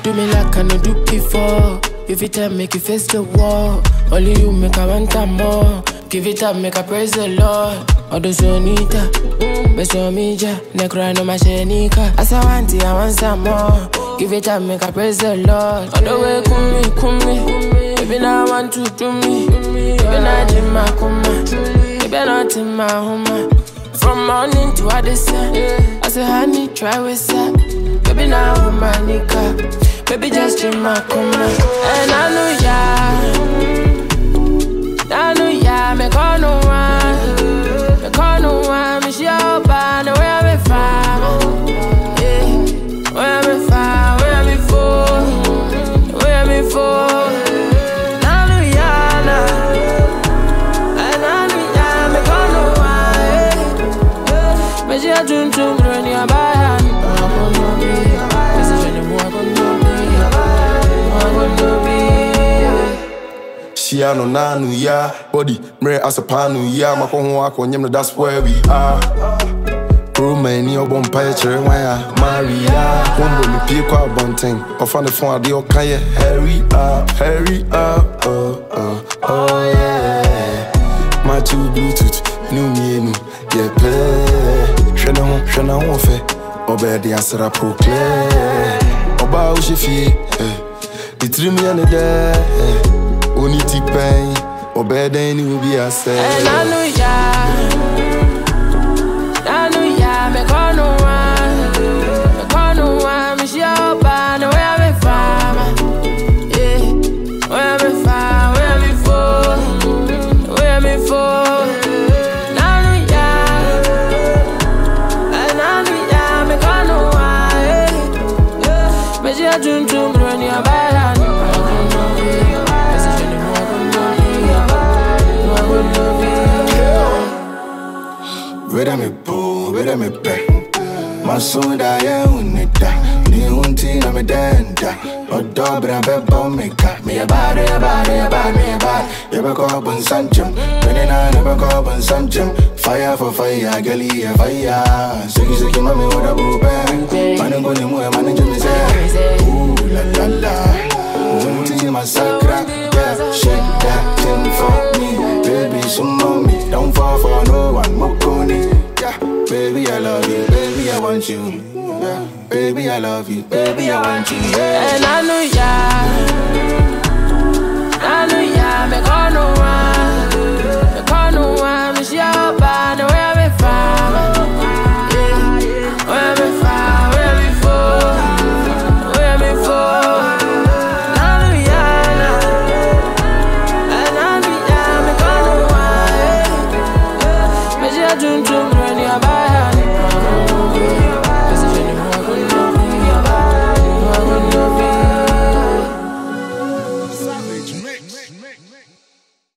do me like I no do before. If it time, make you face the wall. Only you make I want time more. Give it up, make I praise the Lord. Odo sonita, beso mija, necro no machenika. As I want it, I want some more. Give it up, make I praise the Lord. On the way, kumi. Baby, now I want to do me. Baby, now Jima kuma. Baby, not in my home. From morning to Addison, I say, honey, try with that. Baby, now I'm my nigga. Baby, just Jima kuma. And I know ya, me call no one. Me call no one, me show by the way I'm from. Yeah, where I'm from, where I'm for, where I'm for. I dream to run your body. She no nanu ya body, mere as a panu ya. Makonho ako nyem, that's where we are. Pro man, you bomb pie chere waya Maria. Wombo me pie kwa bunting. Ofan the phone ade okay. Hurry up, oh yeah. My two Bluetooth, new me, yeah pay. Shana ho fe, oba de asra proclaim. Oba o shefi, the trim ya ne de. Oni ti pen, oba de ni will be a say. And I know ya, me call no one, me show by the way I'm from. Yeah, where I'm from, where I'm for, where I'm for. I dream to run your body. Where me boo, where me pay. My son die unita. Ni unti na me denta. O dobra beba meka. Me a body. You be call on Sanchum. When I never call on Sanchum. Fire for fire, gali a fire. Siki mami with a boo bang. Man go ni mo man jumi say. Ooh la la. Unti massacre. Yeah, shake that thing for me. Baby, some mommy. Don't fall for no one. Mokoni. Yeah, baby, I love you. Baby, I want you. Yeah, baby, I love you. Baby, I want you. Yeah. And I know ya.